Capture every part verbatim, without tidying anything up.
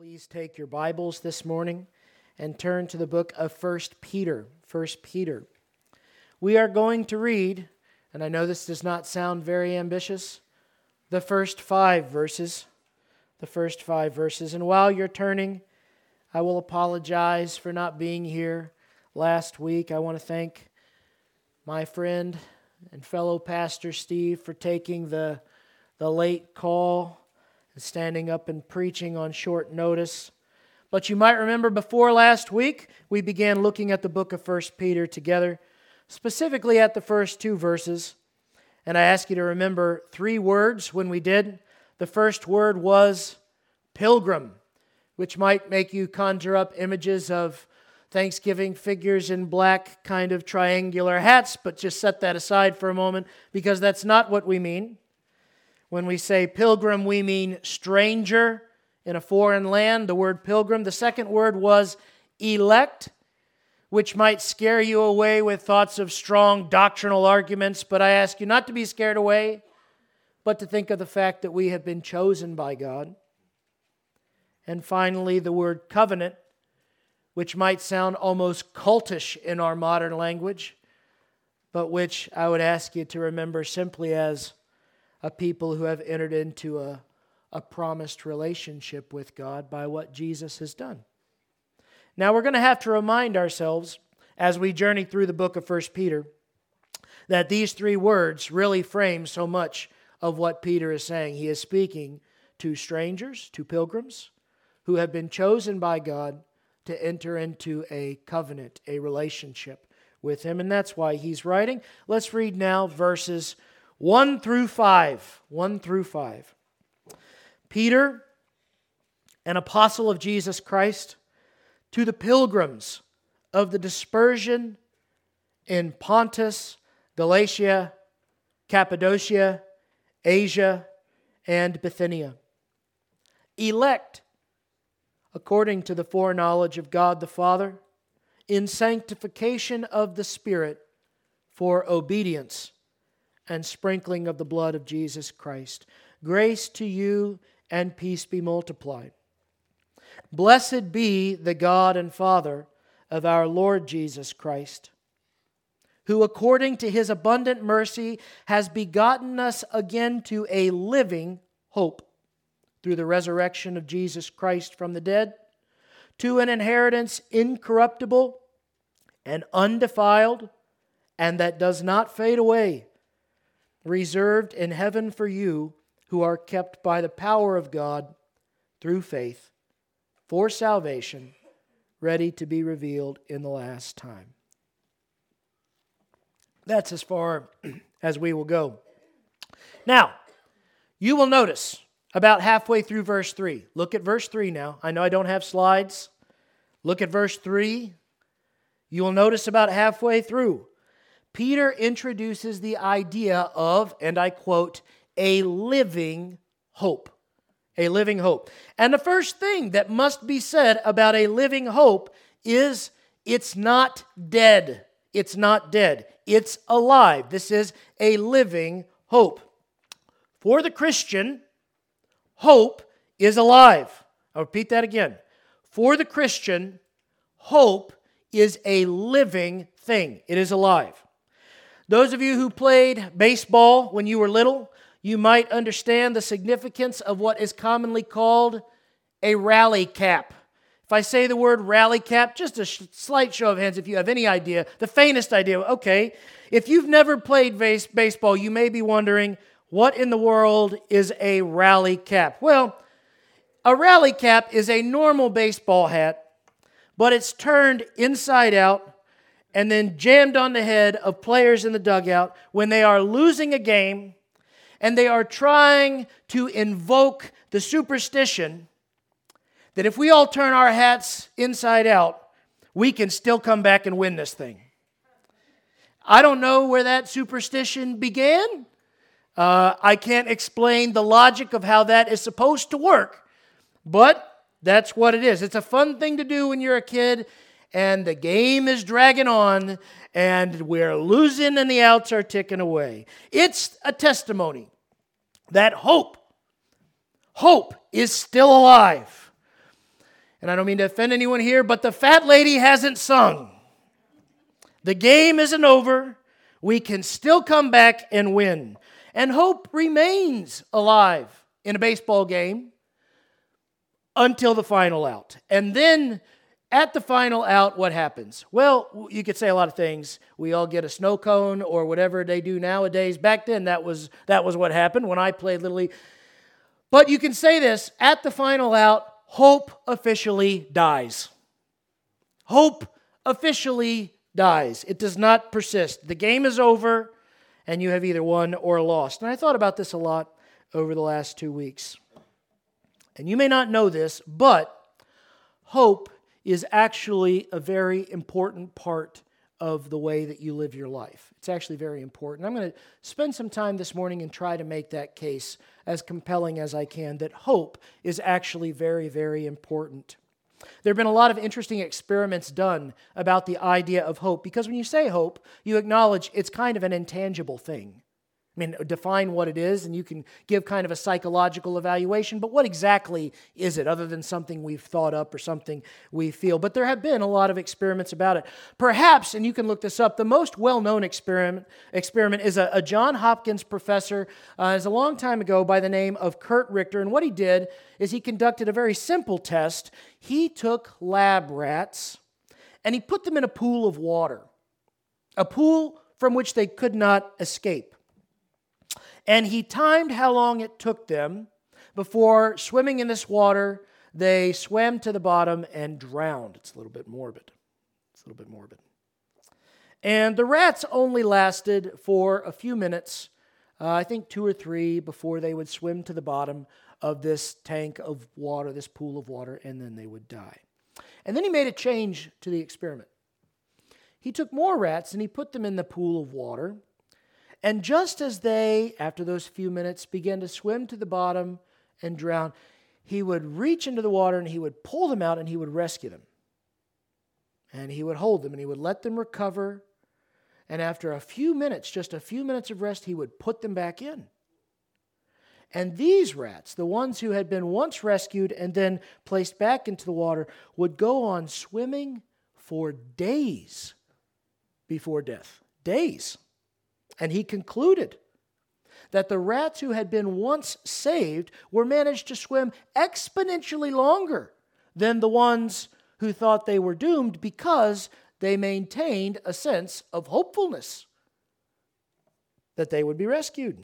Please take your Bibles this morning and turn to the book of First Peter. First Peter. We are going to read, and I know this does not sound very ambitious, the first five verses. The first five verses. And while you're turning, I will apologize for not being here last week. I want to thank my friend and fellow pastor Steve for taking the, the late call and standing up and preaching on short notice. But you might remember before last week, we began looking at the book of First Peter together, specifically at the first two verses. And I ask you to remember three words when we did. The first word was pilgrim, which might make you conjure up images of Thanksgiving figures in black kind of triangular hats, but just set that aside for a moment because that's not what we mean. When we say pilgrim, we mean stranger in a foreign land, the word pilgrim. The second word was elect, which might scare you away with thoughts of strong doctrinal arguments, but I ask you not to be scared away, but to think of the fact that we have been chosen by God. And finally, the word covenant, which might sound almost cultish in our modern language, but which I would ask you to remember simply as a people who have entered into a, a promised relationship with God by what Jesus has done. Now we're going to have to remind ourselves as we journey through the book of First Peter that these three words really frame so much of what Peter is saying. He is speaking to strangers, to pilgrims, who have been chosen by God to enter into a covenant, a relationship with Him. And that's why he's writing. Let's read now verses one through five. one through five. Peter, an apostle of Jesus Christ, to the pilgrims of the dispersion in Pontus, Galatia, Cappadocia, Asia, and Bithynia, elect according to the foreknowledge of God the Father, in sanctification of the Spirit, for obedience and sprinkling of the blood of Jesus Christ. Grace to you and peace be multiplied. Blessed be the God and Father of our Lord Jesus Christ, who according to His abundant mercy has begotten us again to a living hope through the resurrection of Jesus Christ from the dead, to an inheritance incorruptible and undefiled, and that does not fade away, reserved in heaven for you who are kept by the power of God through faith for salvation, ready to be revealed in the last time. That's as far as we will go. Now, you will notice about halfway through verse three. Look at verse three now. I know I don't have slides. Look at verse three. You will notice about halfway through, Peter introduces the idea of, and I quote, a living hope. A living hope. And the first thing that must be said about a living hope is it's not dead. It's not dead. It's alive. This is a living hope. For the Christian, hope is alive. I'll repeat that again. For the Christian, hope is a living thing. It is alive. Those of you who played baseball when you were little, you might understand the significance of what is commonly called a rally cap. If I say the word rally cap, just a sh- slight show of hands if you have any idea, the faintest idea. Okay, if you've never played base- baseball, you may be wondering, what in the world is a rally cap? Well, a rally cap is a normal baseball hat, but it's turned inside out and then jammed on the head of players in the dugout when they are losing a game and they are trying to invoke the superstition that if we all turn our hats inside out, we can still come back and win this thing. I don't know where that superstition began. Uh, I can't explain the logic of how that is supposed to work, but that's what it is. It's a fun thing to do when you're a kid and the game is dragging on and we're losing and the outs are ticking away. It's a testimony that hope, hope is still alive. And I don't mean to offend anyone here, but the fat lady hasn't sung. The game isn't over. We can still come back and win. And hope remains alive in a baseball game until the final out. And then at the final out, what happens? Well, you could say a lot of things. We all get a snow cone or whatever they do nowadays. Back then, that was that was what happened when I played Little League. But you can say this, at the final out, hope officially dies. Hope officially dies. It does not persist. The game is over, and you have either won or lost. And I thought about this a lot over the last two weeks. And you may not know this, but hope is actually a very important part of the way that you live your life. It's actually very important. I'm going to spend some time this morning and try to make that case as compelling as I can, that hope is actually very, very important. There have been a lot of interesting experiments done about the idea of hope, because when you say hope, you acknowledge it's kind of an intangible thing. I mean, define what it is, and you can give kind of a psychological evaluation, but what exactly is it other than something we've thought up or something we feel? But there have been a lot of experiments about it. Perhaps, and you can look this up, the most well-known experiment experiment is a, a Johns Hopkins professor, uh, is a long time ago, by the name of Kurt Richter, and what he did is he conducted a very simple test. He took lab rats, and he put them in a pool of water, a pool from which they could not escape. And he timed how long it took them before swimming in this water. They swam to the bottom and drowned. It's a little bit morbid. It's a little bit morbid. And the rats only lasted for a few minutes, uh, I think two or three, before they would swim to the bottom of this tank of water, this pool of water, and then they would die. And then he made a change to the experiment. He took more rats and he put them in the pool of water. And just as they, after those few minutes, began to swim to the bottom and drown, he would reach into the water and he would pull them out and he would rescue them. And he would hold them and he would let them recover. And after a few minutes, just a few minutes of rest, he would put them back in. And these rats, the ones who had been once rescued and then placed back into the water, would go on swimming for days before death. Days. And he concluded that the rats who had been once saved were managed to swim exponentially longer than the ones who thought they were doomed, because they maintained a sense of hopefulness that they would be rescued.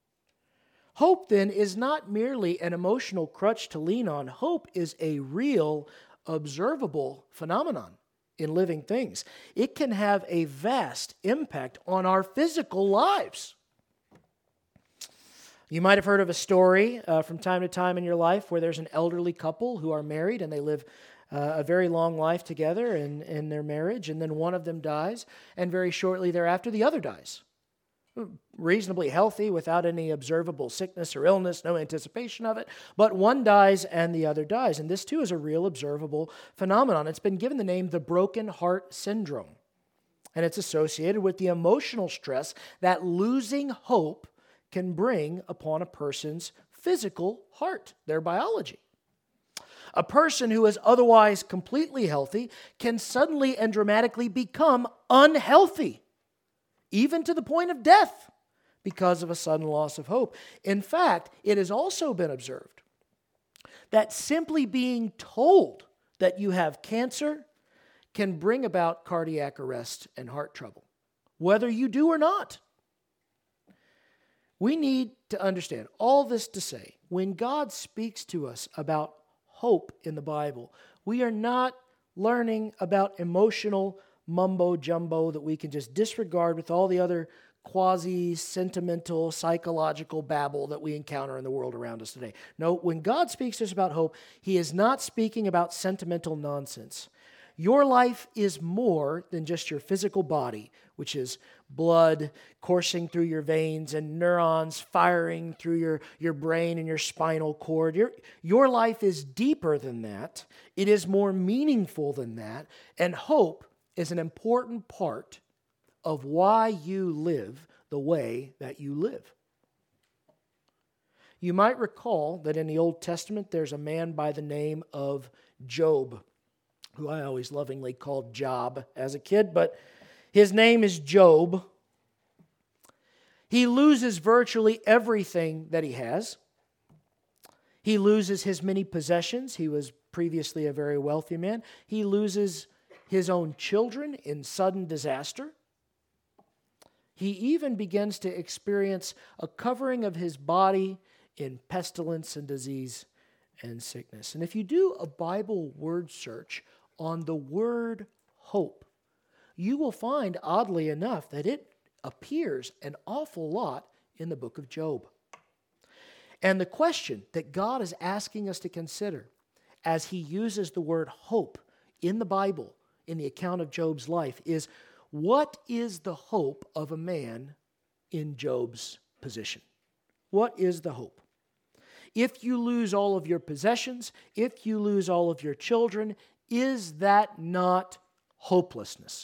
Hope, then, is not merely an emotional crutch to lean on. Hope is a real, observable phenomenon in living things. It can have a vast impact on our physical lives. You might have heard of a story uh, from time to time in your life where there's an elderly couple who are married and they live uh, a very long life together in, in their marriage, and then one of them dies, and very shortly thereafter the other dies. Reasonably healthy, without any observable sickness or illness, no anticipation of it, but one dies and the other dies. And this too is a real observable phenomenon. It's been given the name the broken heart syndrome. And it's associated with the emotional stress that losing hope can bring upon a person's physical heart, their biology. A person who is otherwise completely healthy can suddenly and dramatically become unhealthy, even to the point of death, because of a sudden loss of hope. In fact, it has also been observed that simply being told that you have cancer can bring about cardiac arrest and heart trouble, whether you do or not. We need to understand all this to say, when God speaks to us about hope in the Bible, we are not learning about emotional mumbo-jumbo that we can just disregard with all the other quasi-sentimental, psychological babble that we encounter in the world around us today. No, when God speaks to us about hope, He is not speaking about sentimental nonsense. Your life is more than just your physical body, which is blood coursing through your veins and neurons firing through your, your brain and your spinal cord. Your, your life is deeper than that. It is more meaningful than that. And hope is an important part of why you live the way that you live. You might recall that in the Old Testament there's a man by the name of Job, who I always lovingly called Job as a kid, but his name is Job. He loses virtually everything that he has. He loses his many possessions. He was previously a very wealthy man. He loses his own children in sudden disaster. He even begins to experience a covering of his body in pestilence and disease and sickness. And if you do a Bible word search on the word hope, you will find, oddly enough, that it appears an awful lot in the book of Job. And the question that God is asking us to consider as he uses the word hope in the Bible, in the account of Job's life, is what is the hope of a man in Job's position? What is the hope? If you lose all of your possessions, if you lose all of your children, is that not hopelessness?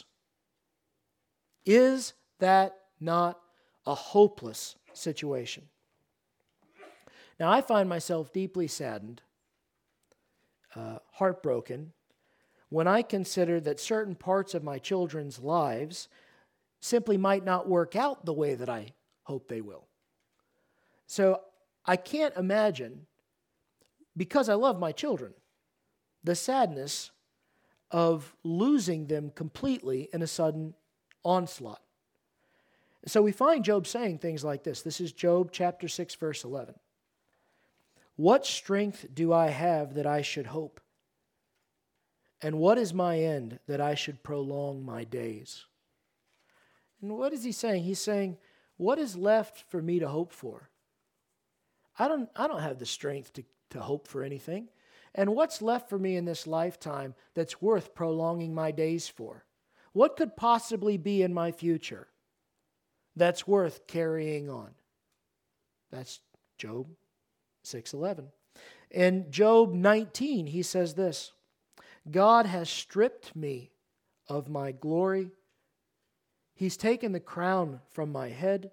Is that not a hopeless situation? Now, I find myself deeply saddened, uh, heartbroken, when I consider that certain parts of my children's lives simply might not work out the way that I hope they will. So I can't imagine, because I love my children, the sadness of losing them completely in a sudden onslaught. So we find Job saying things like this. This is Job chapter six, verse eleven. What strength do I have that I should hope? And what is my end that I should prolong my days? And what is he saying? He's saying, what is left for me to hope for? I don't, I don't have the strength to, to hope for anything. And what's left for me in this lifetime that's worth prolonging my days for? What could possibly be in my future that's worth carrying on? That's Job six eleven. In Job nineteen, he says this, God has stripped me of my glory. He's taken the crown from my head.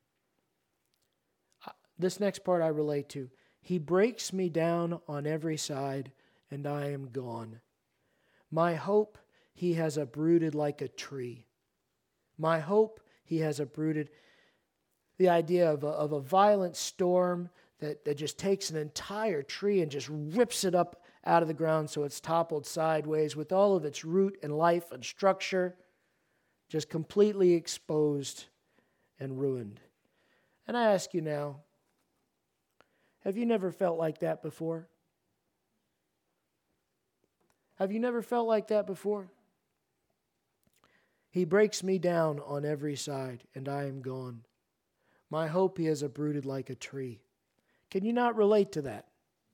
This next part I relate to. He breaks me down on every side, and I am gone. My hope he has uprooted like a tree. My hope he has uprooted. The idea of a, of a violent storm that, that just takes an entire tree and just rips it up out of the ground so it's toppled sideways with all of its root and life and structure just completely exposed and ruined. And I ask you now, have you never felt like that before? Have you never felt like that before? He breaks me down on every side, and I am gone. My hope he has uprooted like a tree. Can you not relate to that?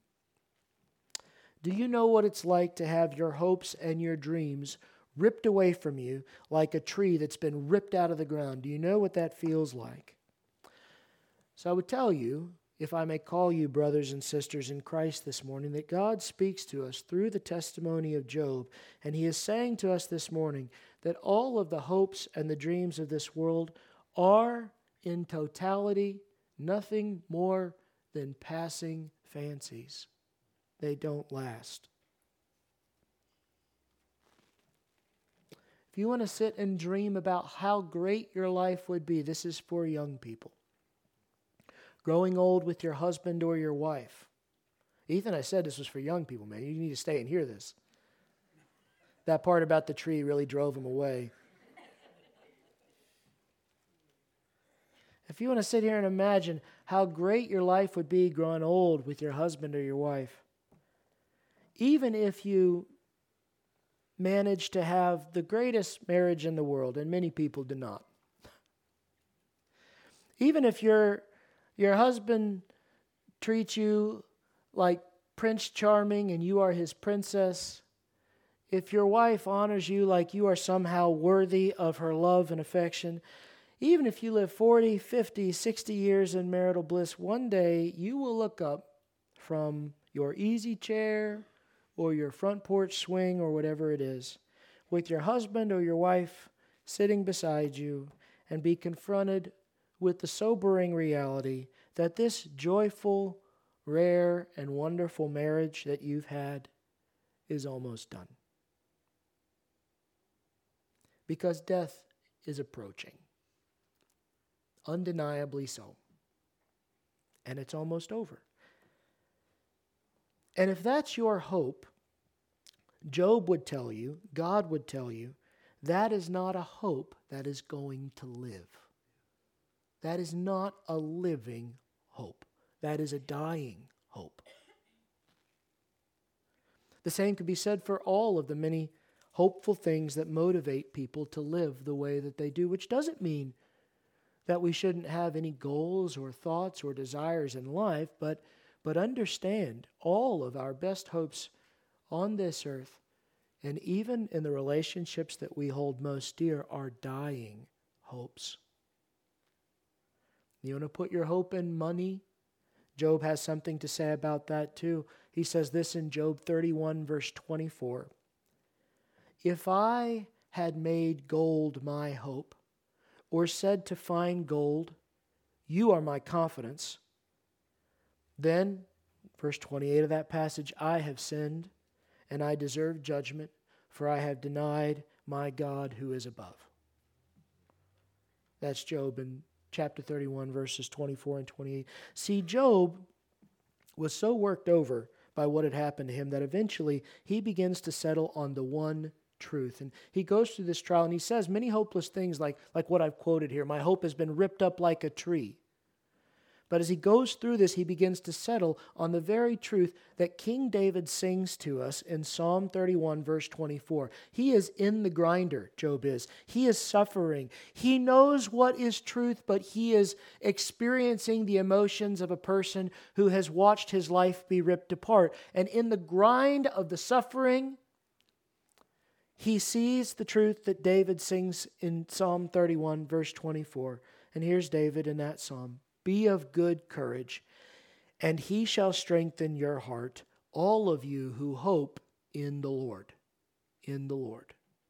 Do you know what it's like to have your hopes and your dreams ripped away from you like a tree that's been ripped out of the ground? Do you know what that feels like? So I would tell you, if I may call you brothers and sisters in Christ this morning, that God speaks to us through the testimony of Job, and he is saying to us this morning that all of the hopes and the dreams of this world are, in totality, nothing more than passing fancies. They don't last. If you want to sit and dream about how great your life would be, this is for young people. Growing old with your husband or your wife. Ethan, I said this was for young people, man. You need to stay and hear this. That part about the tree really drove him away. If you want to sit here and imagine how great your life would be growing old with your husband or your wife, even if you manage to have the greatest marriage in the world, and many people do not, even if your your husband treats you like Prince Charming and you are his princess, if your wife honors you like you are somehow worthy of her love and affection, even if you live forty, fifty, sixty years in marital bliss, one day you will look up from your easy chair or your front porch swing or whatever it is, with your husband or your wife sitting beside you, and be confronted with the sobering reality that this joyful, rare, and wonderful marriage that you've had is almost done. Because death is approaching. Undeniably so. And it's almost over. And if that's your hope, Job would tell you, God would tell you, that is not a hope that is going to live. That is not a living hope. That is a dying hope. The same could be said for all of the many hopeful things that motivate people to live the way that they do, which doesn't mean that we shouldn't have any goals or thoughts or desires in life, but, but understand all of our best hopes on this earth, and even in the relationships that we hold most dear, are dying hopes. You want to put your hope in money? Job has something to say about that too. He says this in Job thirty-one, verse twenty-four. If I had made gold my hope, or said to find gold, you are my confidence, then, verse twenty-eight of that passage, I have sinned, and I deserve judgment, for I have denied my God who is above. That's Job in chapter thirty-one, verses twenty-four and twenty-eight. See, Job was so worked over by what had happened to him that eventually he begins to settle on the one truth. And he goes through this trial and he says many hopeless things like, like what I've quoted here. My hope has been ripped up like a tree. But as he goes through this, he begins to settle on the very truth that King David sings to us in Psalm thirty-one, verse twenty-four. He is in the grinder, Job is. He is suffering. He knows what is truth, but he is experiencing the emotions of a person who has watched his life be ripped apart. And in the grind of the suffering, he sees the truth that David sings in Psalm thirty-one, verse twenty-four. And here's David in that psalm. Be of good courage, and he shall strengthen your heart, all of you who hope in the Lord. In the Lord.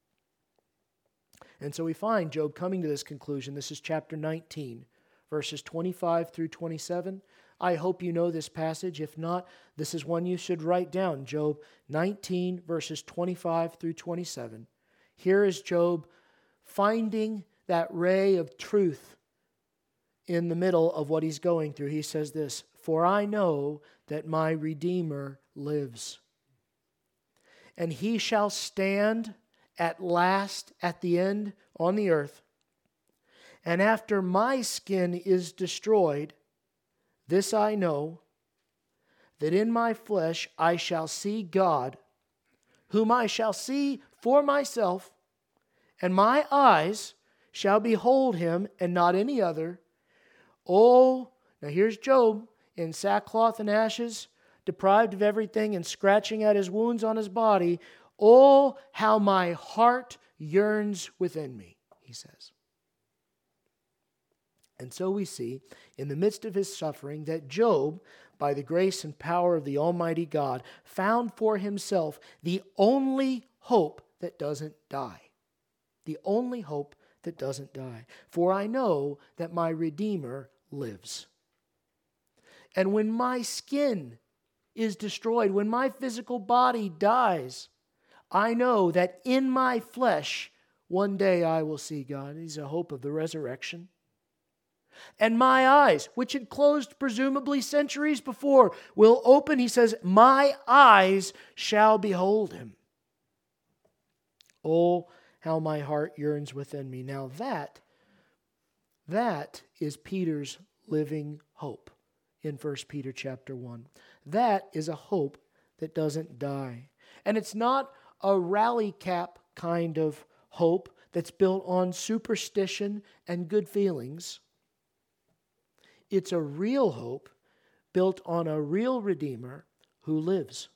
And so we find Job coming to this conclusion. This is chapter nineteen, verses twenty-five through twenty-seven. I hope you know this passage. If not, this is one you should write down. Job nineteen, verses twenty-five through twenty-seven. Here is Job finding that ray of truth in the middle of what he's going through. He says this, for I know that my Redeemer lives, and he shall stand at last at the end on the earth. And after my skin is destroyed, this I know, that in my flesh I shall see God, whom I shall see for myself, and my eyes shall behold him and not any other. Oh, now here's Job in sackcloth and ashes, deprived of everything and scratching at his wounds on his body. Oh, how my heart yearns within me, he says. And so we see, in the midst of his suffering, that Job, by the grace and power of the Almighty God, found for himself the only hope that doesn't die. The only hope that doesn't die. For I know that my Redeemer lives. And when my skin is destroyed, when my physical body dies, I know that in my flesh, one day I will see God. He's a hope of the resurrection. And my eyes, which had closed presumably centuries before, will open. He says, my eyes shall behold him. Oh, how my heart yearns within me. Now that, that is Peter's living hope in First Peter chapter one. That is a hope that doesn't die. And it's not a rally cap kind of hope that's built on superstition and good feelings. It's a real hope built on a real Redeemer who lives.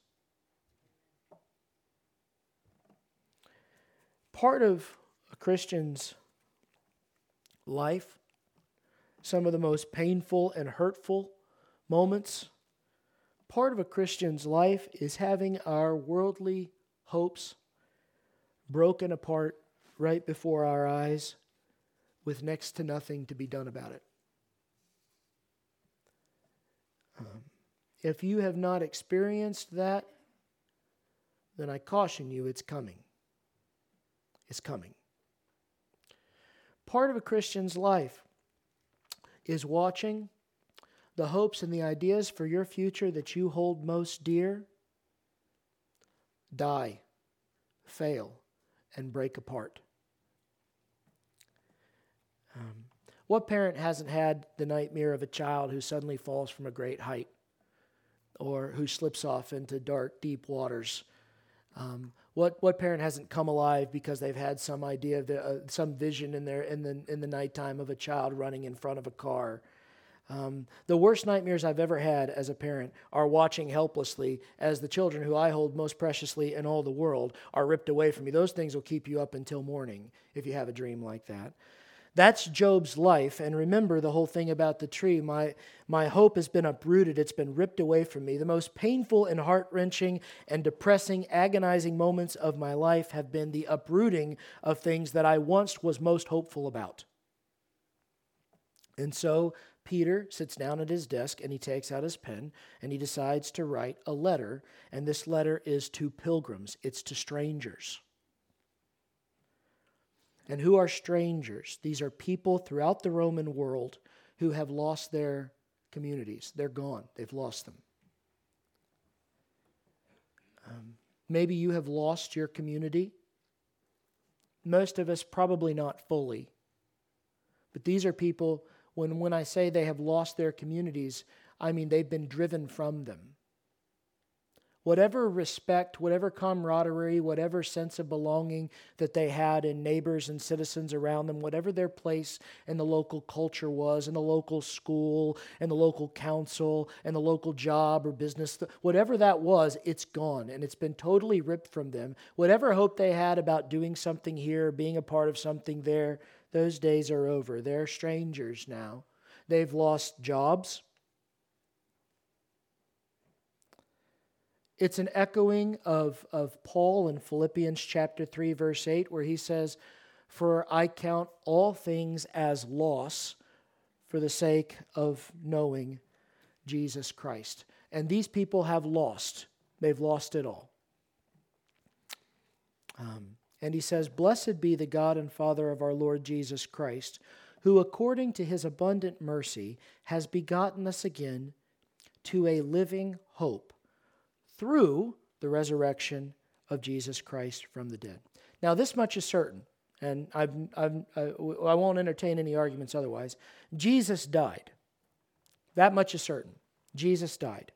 Part of a Christian's life, some of the most painful and hurtful moments, part of a Christian's life is having our worldly hopes broken apart right before our eyes with next to nothing to be done about it. Um, if you have not experienced that, then I caution you, it's coming. It's coming. Part of a Christian's life is watching the hopes and the ideas for your future that you hold most dear die, fail, and break apart. Um, what parent hasn't had the nightmare of a child who suddenly falls from a great height or who slips off into dark, deep waters? Um, what what parent hasn't come alive because they've had some idea of the, uh, some vision in their in the in the nighttime of a child running in front of a car? Um, the worst nightmares I've ever had as a parent are watching helplessly as the children who I hold most preciously in all the world are ripped away from me. Those things will keep you up until morning if you have a dream like that. That's Job's life. And remember the whole thing about the tree. My, my hope has been uprooted. It's been ripped away from me. The most painful and heart-wrenching and depressing, agonizing moments of my life have been the uprooting of things that I once was most hopeful about. And so Peter sits down at his desk and he takes out his pen and he decides to write a letter. And this letter is to pilgrims. It's to strangers. And who are strangers? These are people throughout the Roman world who have lost their communities. They're gone. They've lost them. Um, maybe you have lost your community. Most of us probably not fully. But these are people, when, when I say they have lost their communities, I mean they've been driven from them. Whatever respect, whatever camaraderie, whatever sense of belonging that they had in neighbors and citizens around them, whatever their place in the local culture was, in the local school, in the local council, in the local job or business, whatever that was, it's gone and it's been totally ripped from them. Whatever hope they had about doing something here, being a part of something there, those days are over. They're strangers now. They've lost jobs. It's an echoing of, of Paul in Philippians chapter three, verse eight, where he says, "For I count all things as loss for the sake of knowing Jesus Christ." And these people have lost. They've lost it all. Um, and he says, "Blessed be the God and Father of our Lord Jesus Christ, who according to his abundant mercy has begotten us again to a living hope, through the resurrection of Jesus Christ from the dead." Now, this much is certain, and I've, I've, I won't entertain any arguments otherwise. Jesus died. That much is certain. Jesus died.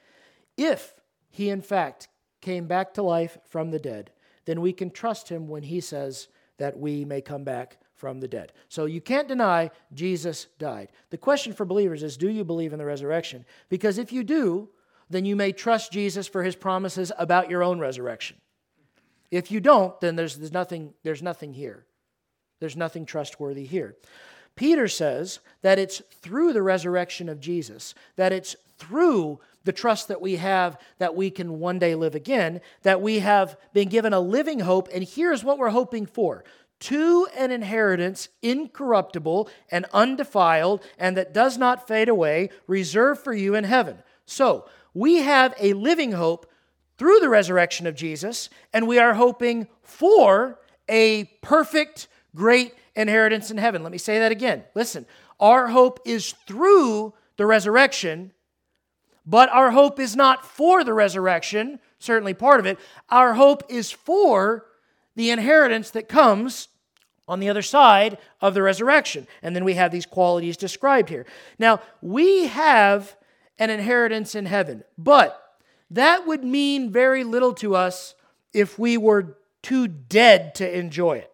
If he, in fact, came back to life from the dead, then we can trust him when he says that we may come back from the dead. So you can't deny Jesus died. The question for believers is, do you believe in the resurrection? Because if you do, then you may trust Jesus for his promises about your own resurrection. If you don't, then there's, there's nothing, there's nothing here. There's nothing trustworthy here. Peter says that it's through the resurrection of Jesus, that it's through the trust that we have that we can one day live again, that we have been given a living hope, and here's what we're hoping for: to an inheritance incorruptible and undefiled, and that does not fade away, reserved for you in heaven. So, we have a living hope through the resurrection of Jesus, and we are hoping for a perfect, great inheritance in heaven. Let me say that again. Listen, our hope is through the resurrection, but our hope is not for the resurrection, certainly part of it. Our hope is for the inheritance that comes on the other side of the resurrection. And then we have these qualities described here. Now, we have an inheritance in heaven, but that would mean very little to us if we were too dead to enjoy it.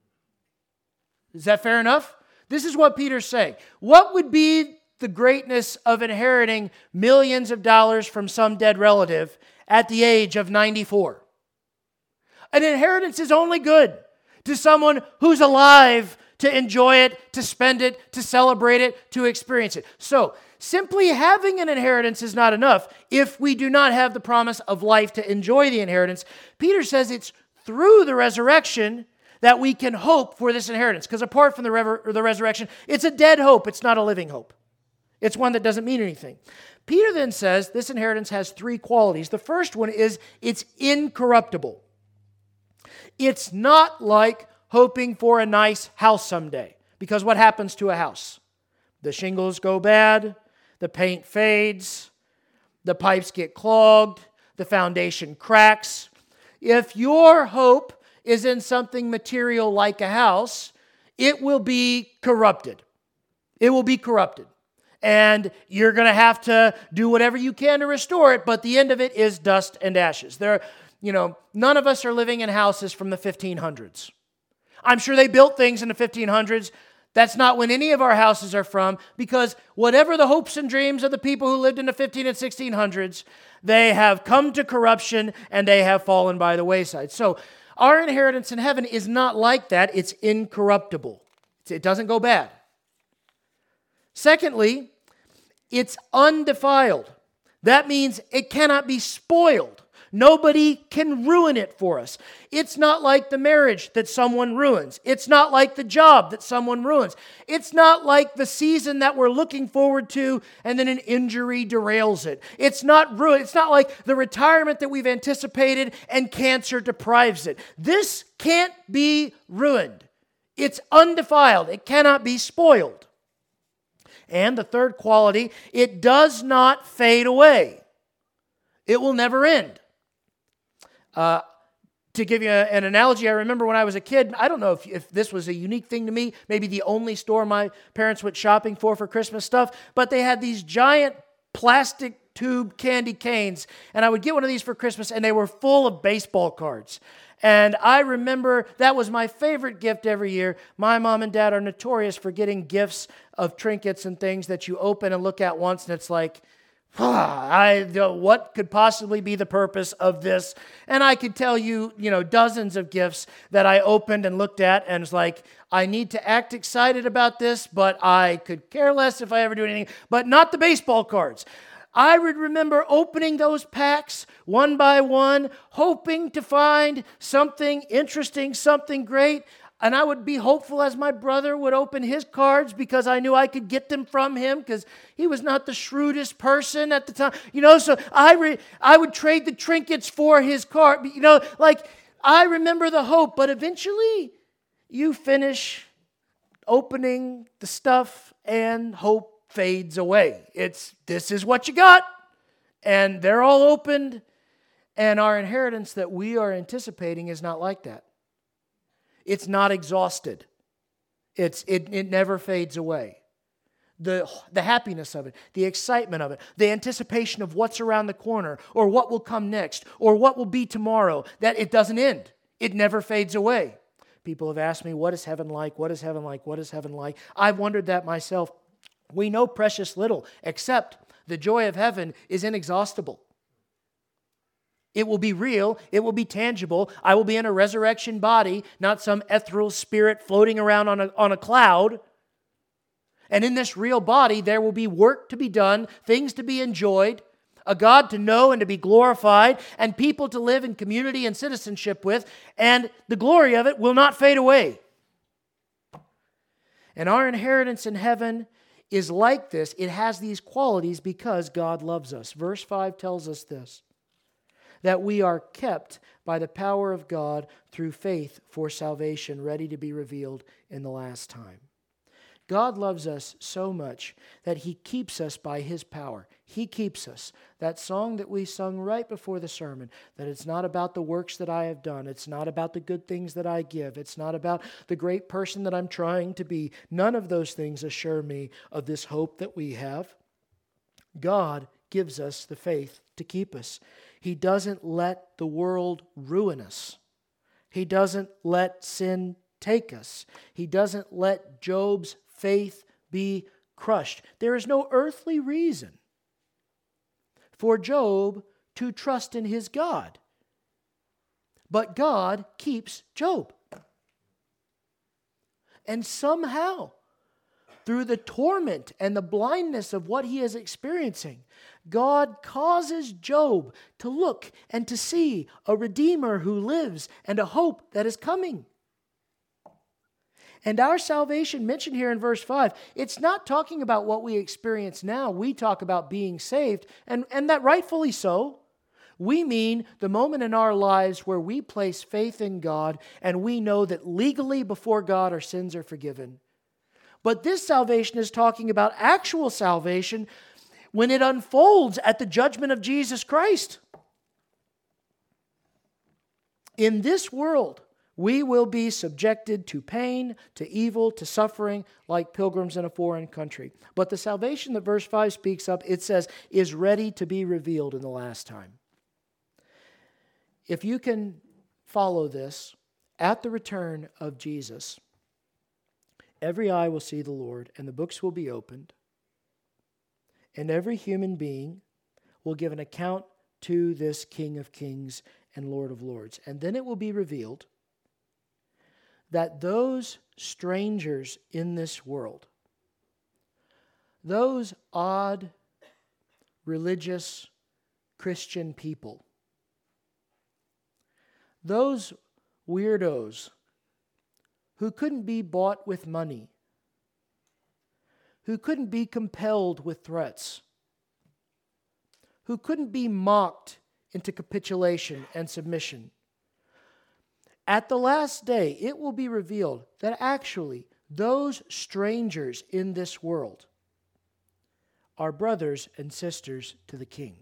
Is that fair enough? This is what Peter's saying. What would be the greatness of inheriting millions of dollars from some dead relative at the age of ninety-four? An inheritance is only good to someone who's alive to enjoy it, to spend it, to celebrate it, to experience it. So, simply having an inheritance is not enough if we do not have the promise of life to enjoy the inheritance. Peter says it's through the resurrection that we can hope for this inheritance. Because apart from the, rever- the resurrection, it's a dead hope. It's not a living hope. It's one that doesn't mean anything. Peter then says this inheritance has three qualities. The first one is it's incorruptible. It's not like hoping for a nice house someday. Because what happens to a house? The shingles go bad, the paint fades, the pipes get clogged, the foundation cracks. If your hope is in something material like a house, it will be corrupted. It will be corrupted. And you're going to have to do whatever you can to restore it, but the end of it is dust and ashes. There, you know, none of us are living in houses from the fifteen hundreds. I'm sure they built things in the fifteen hundreds. That's not when any of our houses are from, because whatever the hopes and dreams of the people who lived in the fifteen and sixteen hundreds, they have come to corruption and they have fallen by the wayside. So our inheritance in heaven is not like that. It's incorruptible. It doesn't go bad. Secondly, it's undefiled. That means it cannot be spoiled. Nobody can ruin it for us. It's not like the marriage that someone ruins. It's not like the job that someone ruins. It's not like the season that we're looking forward to and then an injury derails it. It's not ruined. It's not like the retirement that we've anticipated and cancer deprives it. This can't be ruined. It's undefiled. It cannot be spoiled. And the third quality, it does not fade away. It will never end. Uh, to give you a, an analogy, I remember when I was a kid, I don't know if, if this was a unique thing to me, maybe the only store my parents went shopping for for Christmas stuff, but they had these giant plastic tube candy canes, and I would get one of these for Christmas, and they were full of baseball cards. And I remember that was my favorite gift every year. My mom and dad are notorious for getting gifts of trinkets and things that you open and look at once, and it's like, ah, I, what could possibly be the purpose of this? And I could tell you, you know, dozens of gifts that I opened and looked at, and it's like, I need to act excited about this, but I could care less if I ever do anything, but not the baseball cards. I would remember opening those packs one by one, hoping to find something interesting, something great. And I would be hopeful as my brother would open his cards because I knew I could get them from him because he was not the shrewdest person at the time. You know, so I re- I would trade the trinkets for his card. You know, like I remember the hope, but eventually you finish opening the stuff and hope fades away. It's, this is what you got, and they're all opened, and our inheritance that we are anticipating is not like that. It's not exhausted. It's it, it never fades away. The, the happiness of it, the excitement of it, the anticipation of what's around the corner, or what will come next, or what will be tomorrow, that it doesn't end. It never fades away. People have asked me, what is heaven like? What is heaven like? What is heaven like? I've wondered that myself. We know precious little, except the joy of heaven is inexhaustible. It will be real. It will be tangible. I will be in a resurrection body, not some ethereal spirit floating around on a, on a cloud. And in this real body, there will be work to be done, things to be enjoyed, a God to know and to be glorified, and people to live in community and citizenship with, and the glory of it will not fade away. And our inheritance in heaven is like this. It has these qualities because God loves us. Verse five tells us this, that we are kept by the power of God through faith for salvation, ready to be revealed in the last time. God loves us so much that He keeps us by His power. He keeps us. That song that we sung right before the sermon, that it's not about the works that I have done. It's not about the good things that I give. It's not about the great person that I'm trying to be. None of those things assure me of this hope that we have. God gives us the faith to keep us. He doesn't let the world ruin us. He doesn't let sin take us. He doesn't let Job's faith be crushed. There is no earthly reason for Job to trust in his God. But God keeps Job. And somehow, through the torment and the blindness of what he is experiencing, God causes Job to look and to see a Redeemer who lives and a hope that is coming. And our salvation mentioned here in verse five, it's not talking about what we experience now. We talk about being saved, and, and that rightfully so. We mean the moment in our lives where we place faith in God and we know that legally before God our sins are forgiven. But this salvation is talking about actual salvation when it unfolds at the judgment of Jesus Christ. In this world, we will be subjected to pain, to evil, to suffering, like pilgrims in a foreign country. But the salvation that verse five speaks of, it says, is ready to be revealed in the last time. If you can follow this, at the return of Jesus, every eye will see the Lord, and the books will be opened, and every human being will give an account to this King of Kings and Lord of Lords. And then it will be revealed that those strangers in this world, those odd, religious, Christian people, those weirdos who couldn't be bought with money, who couldn't be compelled with threats, who couldn't be mocked into capitulation and submission. At the last day, it will be revealed that actually those strangers in this world are brothers and sisters to the King.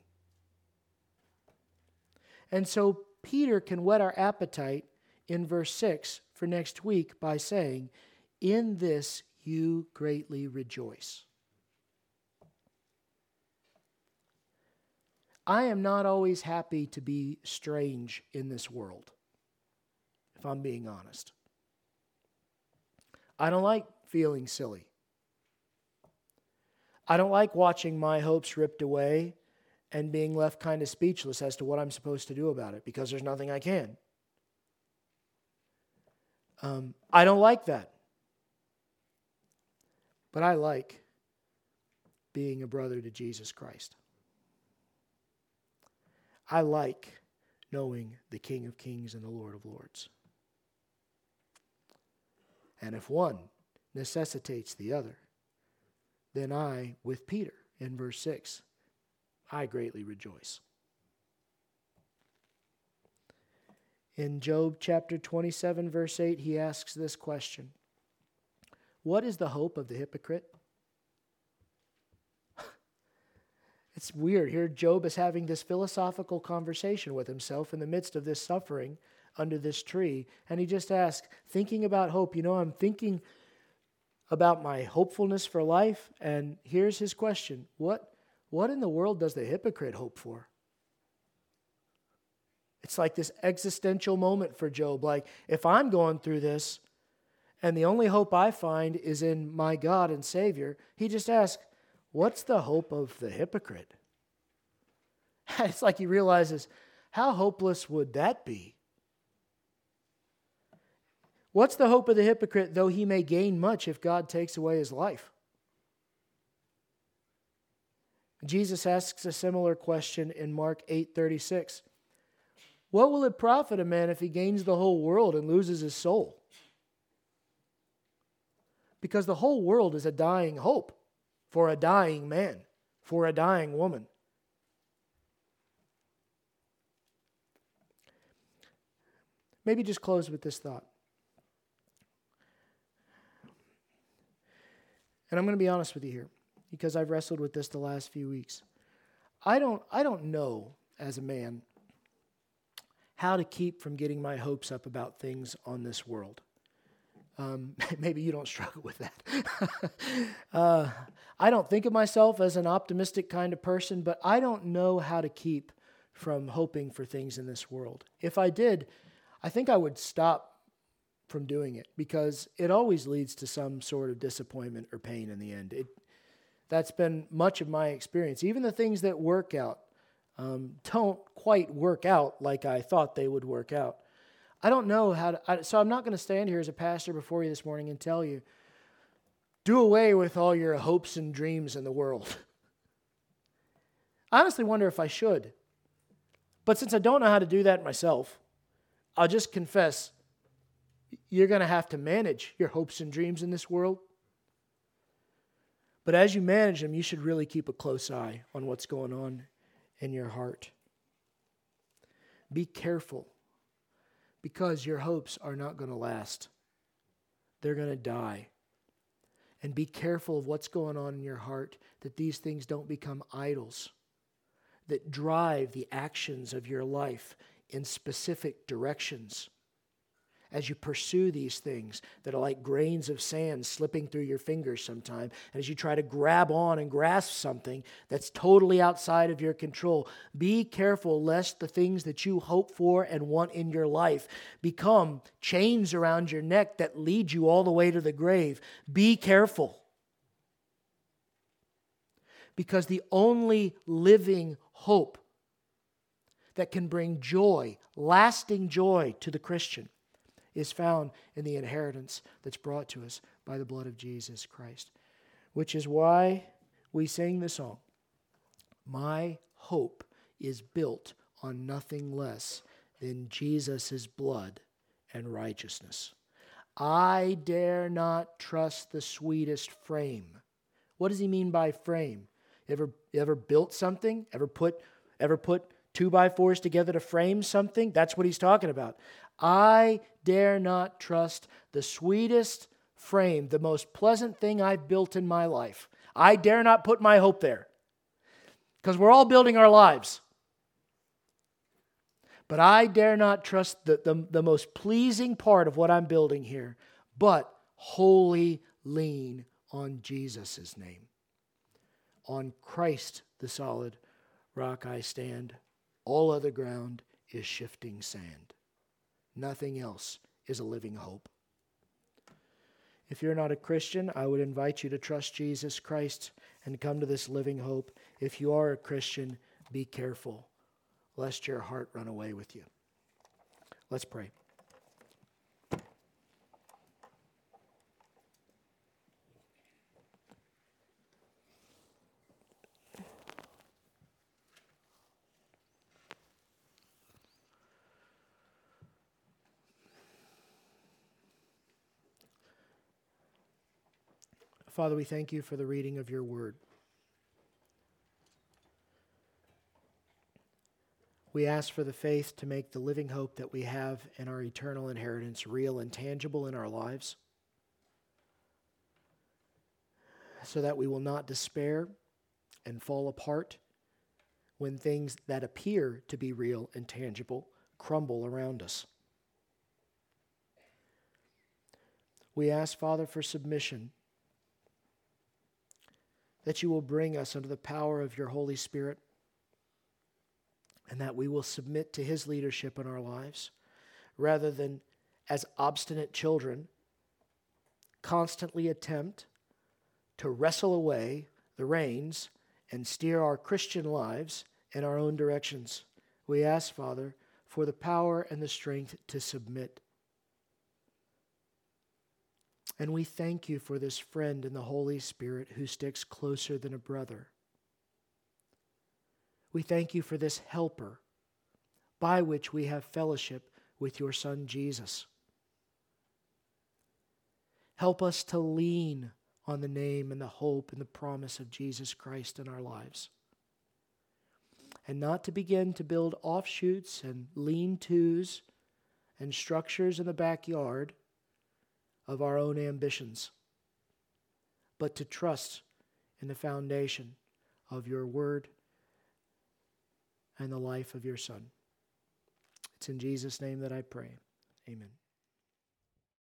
And so Peter can whet our appetite in verse six for next week by saying, "In this you greatly rejoice." I am not always happy to be strange in this world, if I'm being honest. I don't like feeling silly. I don't like watching my hopes ripped away and being left kind of speechless as to what I'm supposed to do about it, because there's nothing I can. Um, I don't like that. But I like being a brother to Jesus Christ. I like knowing the King of Kings and the Lord of Lords. And if one necessitates the other, then I, with Peter in verse six, I greatly rejoice. In Job chapter twenty-seven, verse eight, he asks this question: what is the hope of the hypocrite? It's weird. Here Job is having this philosophical conversation with himself in the midst of this suffering under this tree. And he just asks, thinking about hope, you know, I'm thinking about my hopefulness for life. And here's his question: What, what in the world does the hypocrite hope for? It's like this existential moment for Job. Like, if I'm going through this and the only hope I find is in my God and Savior, he just asks, what's the hope of the hypocrite? It's like he realizes, how hopeless would that be? What's the hope of the hypocrite, though he may gain much if God takes away his life? Jesus asks a similar question in Mark eight thirty-six. What will it profit a man if he gains the whole world and loses his soul? Because the whole world is a dying hope for a dying man, for a dying woman. Maybe just close with this thought. And I'm going to be honest with you here, because I've wrestled with this the last few weeks. I don't, I don't know, as a man, how to keep from getting my hopes up about things on this world. Um, maybe you don't struggle with that. uh, I don't think of myself as an optimistic kind of person, but I don't know how to keep from hoping for things in this world. If I did, I think I would stop from doing it, because it always leads to some sort of disappointment or pain in the end. It, that's been much of my experience. Even the things that work out um, don't quite work out like I thought they would work out. I don't know how to, I, so I'm not going to stand here as a pastor before you this morning and tell you, do away with all your hopes and dreams in the world. I honestly wonder if I should. But since I don't know how to do that myself, I'll just confess, You're going to have to manage your hopes and dreams in this world. But as you manage them, you should really keep a close eye on what's going on in your heart. Be careful, because your hopes are not going to last. They're going to die. And be careful of what's going on in your heart, that these things don't become idols that drive the actions of your life in specific directions. As you pursue these things that are like grains of sand slipping through your fingers sometime, and as you try to grab on and grasp something that's totally outside of your control, be careful lest the things that you hope for and want in your life become chains around your neck that lead you all the way to the grave. Be careful. Because the only living hope that can bring joy, lasting joy to the Christian, is found in the inheritance that's brought to us by the blood of Jesus Christ. Which is why we sing the song, "My hope is built on nothing less than Jesus' blood and righteousness. I dare not trust the sweetest frame." What does he mean by frame? Ever, ever built something? Ever put, ever put two by fours together to frame something? That's what he's talking about. I dare not trust the sweetest frame, the most pleasant thing I've built in my life. I dare not put my hope there. Because we're all building our lives. But I dare not trust the, the, the most pleasing part of what I'm building here, but wholly lean on Jesus' name. On Christ, the solid rock I stand. All other ground is shifting sand. Nothing else is a living hope. If you're not a Christian, I would invite you to trust Jesus Christ and come to this living hope. If you are a Christian, be careful, lest your heart run away with you. Let's pray. Father, we thank you for the reading of your word. We ask for the faith to make the living hope that we have in our eternal inheritance real and tangible in our lives, so that we will not despair and fall apart when things that appear to be real and tangible crumble around us. We ask, Father, for submission, that you will bring us under the power of your Holy Spirit, and that we will submit to his leadership in our lives, rather than as obstinate children constantly attempt to wrestle away the reins and steer our Christian lives in our own directions. We ask, Father, for the power and the strength to submit. And we thank you for this friend in the Holy Spirit who sticks closer than a brother. We thank you for this helper by which we have fellowship with your Son Jesus. Help us to lean on the name and the hope and the promise of Jesus Christ in our lives, and not to begin to build offshoots and lean-tos and structures in the backyard of our own ambitions, but to trust in the foundation of your word and the life of your Son. It's in Jesus' name that I pray. Amen.